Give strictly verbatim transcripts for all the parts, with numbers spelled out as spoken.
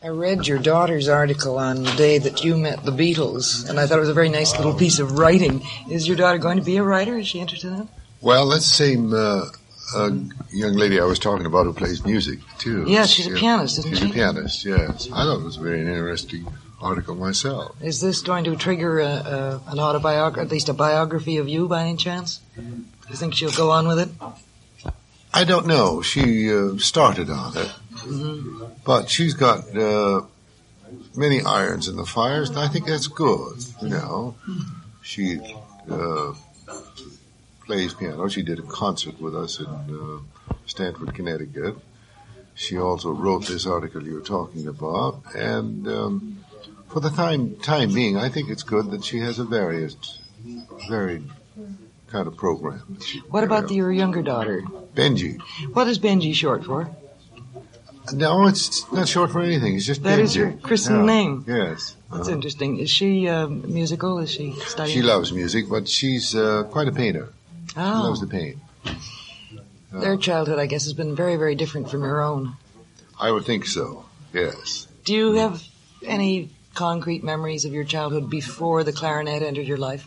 I read your daughter's article on the day that you met the Beatles, and I thought it was a very nice little piece of writing. Is your daughter going to be a writer? Is she interested in it? Well, that's the same uh, uh, young lady I was talking about who plays music, too. Yes, she's a yeah. pianist, isn't she's she? She's a pianist, yes. I thought it was a very interesting article myself. Is this going to trigger a, a, an autobiography, at least a biography of you by any chance? Do you think she'll go on with it? I don't know. She uh, started on it. Mm-hmm. But she's got uh, many irons in the fires, and I think that's good, you know. She uh, plays piano. She did a concert with us in uh, Stamford, Connecticut. She also wrote this article you're talking about, and um, for the time time being, I think it's good that she has a various, varied kind of program. What about the, your younger daughter? Benji. What is Benji short for? No, it's not short for anything. It's just That Benji. is her christened yeah. name? Yes. That's uh-huh. interesting. Is she uh, musical? Is she studying? She loves music, but she's uh, quite a painter. Oh. She loves to paint. Uh, Their childhood, I guess, has been very, very different from your own. I would think so, yes. Do you have any concrete memories of your childhood before the clarinet entered your life?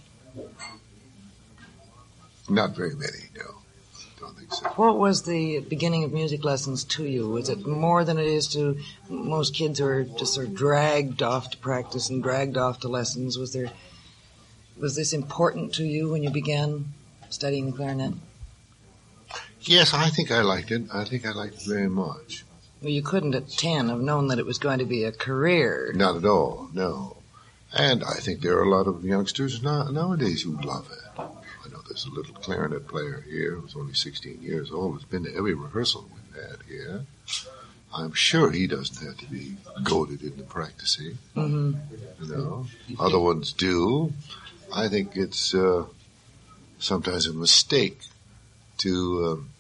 Not very many, no. Don't think so. What was the beginning of music lessons to you? Was it more than it is to most kids who are just sort of dragged off to practice and dragged off to lessons? Was there, was this important to you when you began studying the clarinet? Yes, I think I liked it. I think I liked it very much. Well, you couldn't at ten have known that it was going to be a career. Not at all, no. And I think there are a lot of youngsters now, nowadays who love it. I know there's a little clarinet player here who's only sixteen years old, who's been to every rehearsal we've had here. I'm sure he doesn't have to be goaded into practicing. Mm-hmm. You know, other ones do. I think it's uh, sometimes a mistake to um,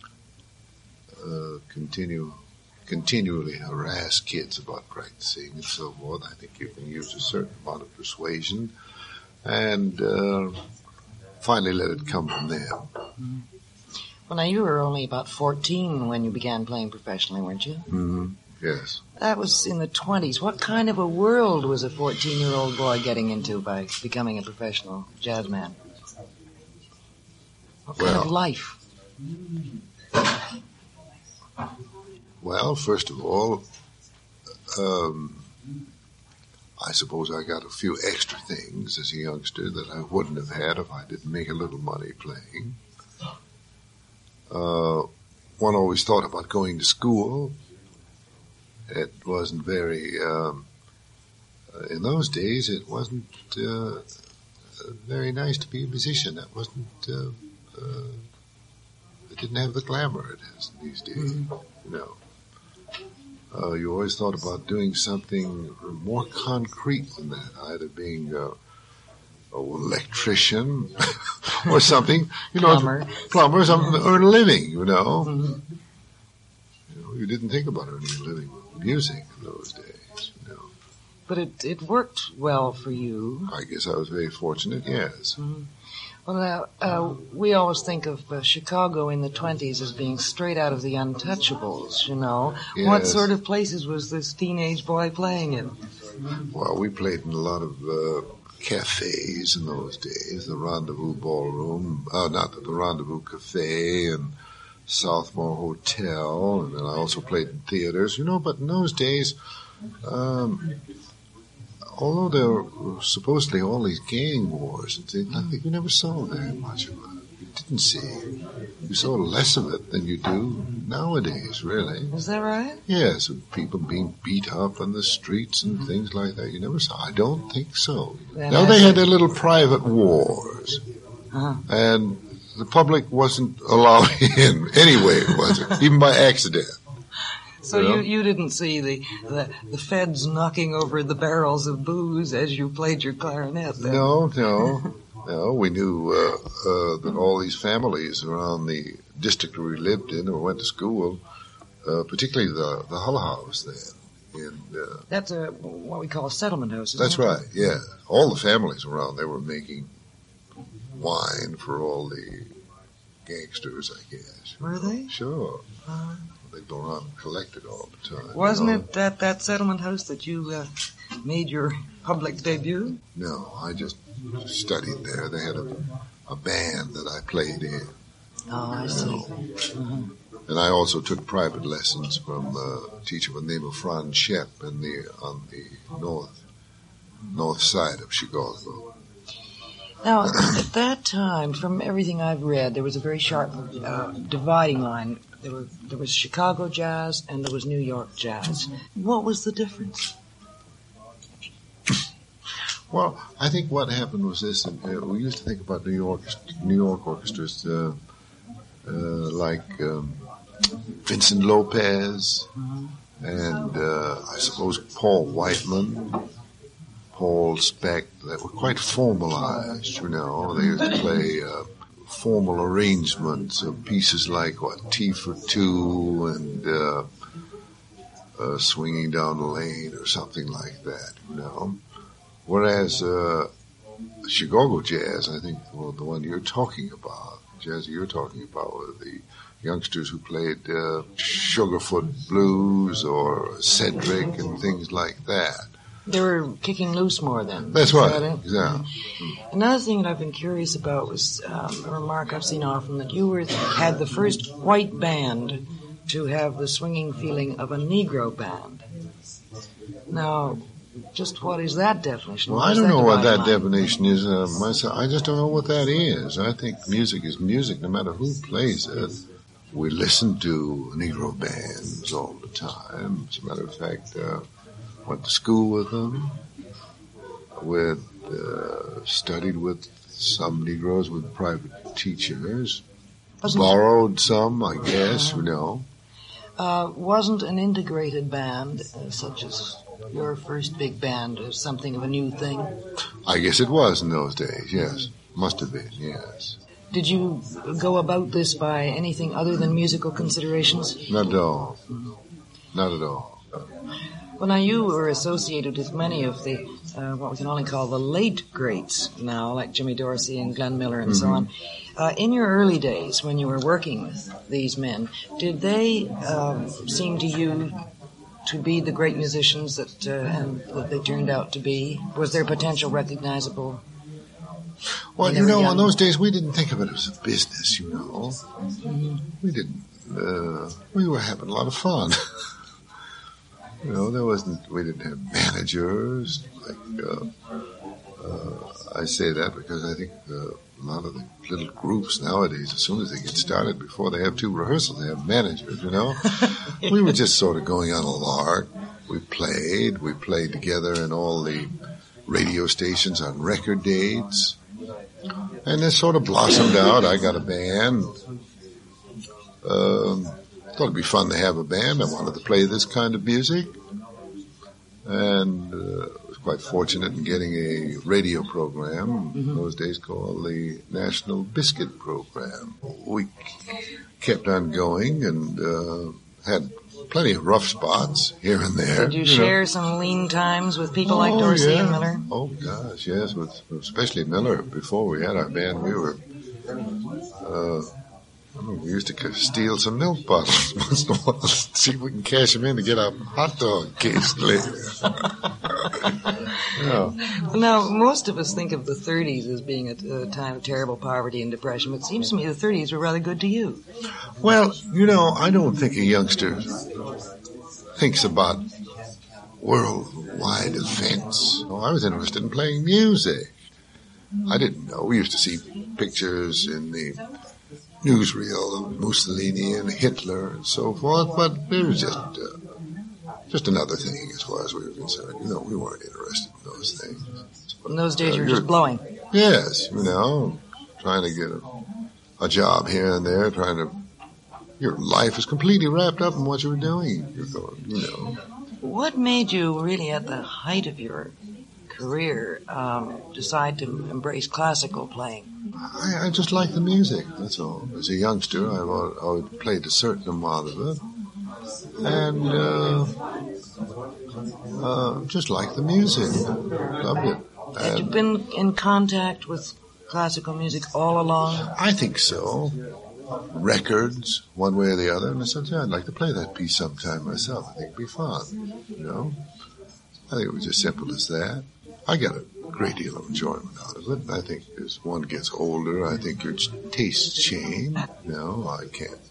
uh, continue continually harass kids about practicing and so forth. I think you can use a certain amount of persuasion and uh, finally let it come from them. Mm-hmm. Well, now, you were only about fourteen when you began playing professionally, weren't you? Mm-hmm. Yes. That was in the twenties. What kind of a world was a fourteen-year-old boy getting into by becoming a professional jazz man? What kind well, of life? Well, first of all, um, I suppose I got a few extra things as a youngster that I wouldn't have had if I didn't make a little money playing. Uh, one always thought about going to school. It wasn't very, um, uh, in those days, it wasn't uh, very nice to be a musician. That wasn't, uh, uh, it didn't have the glamour it has these days, mm-hmm. you know. Uh, you always thought about doing something more concrete than that, either being uh, an electrician or something, you know, plumber, plumber, something to earn a living, you know. Mm-hmm. You know, you didn't think about earning a living with music in those days, you know. But it it worked well for you. I guess I was very fortunate, yes. Mm-hmm. Well, now, uh, we always think of uh, Chicago in the twenties as being straight out of the Untouchables, you know. Yes. What sort of places was this teenage boy playing in? Well, we played in a lot of uh, cafes in those days, the Rendezvous Ballroom, uh, not the, the Rendezvous Cafe and Southmore Hotel, and then I also played in theaters, you know, but in those days, um, although there were supposedly all these gang wars and things, I think we never saw very much of it. You didn't see. You saw less of it than you do nowadays, really. Is that right? Yes, with people being beat up on the streets and things like that. You never saw. I don't think so. Then now, they had their little private wars. Uh-huh. And the public wasn't allowed in anyway, was it? Even by accident. So Yeah. you, you didn't see the, the the feds knocking over the barrels of booze as you played your clarinet then? No, no, no. We knew uh, uh, that all these families around the district where we lived in or went to school, uh, particularly the, the Hull House then. In, uh, That's a, what we call a settlement house, isn't that's it? right, yeah. All the families around there were making wine for all the gangsters, I guess. Were they? Sure. Uh, They go around and collect it all the time. Wasn't you know? it at that settlement house that you uh, made your public debut? No, I just studied there. They had a, a band that I played in. Oh, I see. Uh-huh. And I also took private lessons from a teacher by the name of Franz Schepp in the, on the north north side of Chicago. Now, at that time, from everything I've read, there was a very sharp uh, dividing line. There, were, there was Chicago jazz and there was New York jazz. What was the difference? Well, I think what happened was this. Uh, we used to think about New York, New York orchestras uh, uh, like um, Vincent Lopez mm-hmm. and uh, I suppose Paul Whiteman, Paul Speck, that were quite formalized, you know. They used to play uh, formal arrangements of pieces like, what, T for Two and uh, uh, Swinging Down the Lane or something like that, you know. Whereas uh, Chicago jazz, I think, well, the one you're talking about, jazz you're talking about, were the youngsters who played uh, Sugarfoot Blues or Cedric and things like that. They were kicking loose more then. That's right. That Yeah. Another thing that I've been curious about was um, a remark I've seen often that you were had the first white band to have the swinging feeling of a Negro band. Now, just what is that definition? Well, what I don't know what that line? definition is uh, myself. I just don't know what that is. I think music is music, no matter who plays it. We listen to Negro bands all the time. As a matter of fact, uh, went to school with them, with uh, studied with some Negroes with private teachers, Wasn't borrowed some, I guess, you know. Uh, wasn't an integrated band, uh, such as your first big band, uh, something of a new thing? I guess it was in those days, yes. Must have been, yes. Did you go about this by anything other than musical considerations? Not at all. Not at all. Well, now you were associated with many of the, uh, what we can only call the late greats now, like Jimmy Dorsey and Glenn Miller and mm-hmm. so on. Uh, in your early days, when you were working with these men, did they um, seem to you to be the great musicians that, uh, and that they turned out to be? Was their potential recognizable? Well, you know, young? In those days we didn't think of it as a business, you know. Mm-hmm. We didn't. Uh, we were having a lot of fun. You know, there wasn't, we didn't have managers. Like, uh, uh, I say that because I think uh, a lot of the little groups nowadays, as soon as they get started, before they have two rehearsals, they have managers, you know. We were just sort of going on a lark. We played. We played together in all the radio stations on record dates. And this sort of blossomed out. I got a band. Um, thought it'd be fun to have a band. I wanted to play this kind of music. And uh, I was quite fortunate in getting a radio program mm-hmm. in those days called the National Biscuit Program. We kept on going and uh, had plenty of rough spots here and there. Did you, you know. share some lean times with people oh, like Dorsey yeah. and Miller? Oh, gosh, yes, with, especially Miller. Before we had our band, we were... Uh, we used to steal some milk bottles once in a while, see if we can cash them in to get a hot dog case later. Yeah. Now, most of us think of the thirties as being a, a time of terrible poverty and depression, but it seems to me the thirties were rather good to you. Well, you know, I don't think a youngster thinks about worldwide events. Oh, I was interested in playing music. I didn't know. We used to see pictures in the newsreel of Mussolini and Hitler and so forth, but it was just uh, just another thing as far as we were concerned. You know, we weren't interested in those things. In those days, uh, you were just blowing. Yes, you know, trying to get a, a job here and there, trying to. Your life is completely wrapped up in what you were doing. You're going, you know. What made you really, at the height of your career, um, decide to embrace classical playing? I, I just like the music, that's all. As a youngster, I always played a certain amount of it. And uh, uh, just like the music. Loved it. Had you been in contact with classical music all along? I think so. records, one way or the other. And I said, yeah, I'd like to play that piece sometime myself. I think it'd be fun, you know. I think it was as simple as that. I got a great deal of enjoyment out of it. I think as one gets older, I think your tastes change. You know, I can't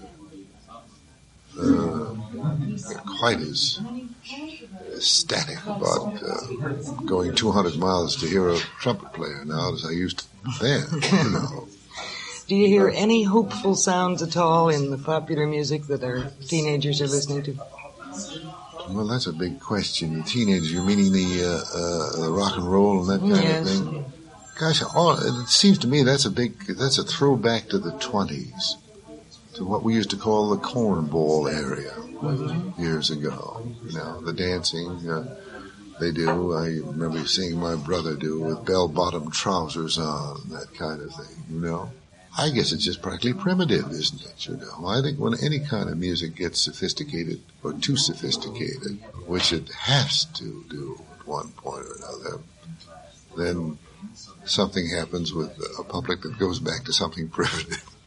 uh, uh, get quite as ecstatic about uh, going two hundred miles to hear a trumpet player now as I used to then, you know. Do you hear any hopeful sounds at all in the popular music that our teenagers are listening to? Well, that's a big question. The teenagers, you're meaning the, uh, uh, the rock and roll and that kind yes. of thing? Gosh, all, it seems to me that's a big, that's a throwback to the twenties, to what we used to call the cornball area mm-hmm. years ago. You know, the dancing uh, they do. I remember seeing my brother do with bell-bottom trousers on, that kind of thing, you know. I guess it's just practically primitive, isn't it, you know? I think when any kind of music gets sophisticated or too sophisticated, which it has to do at one point or another, then something happens with a public that goes back to something primitive.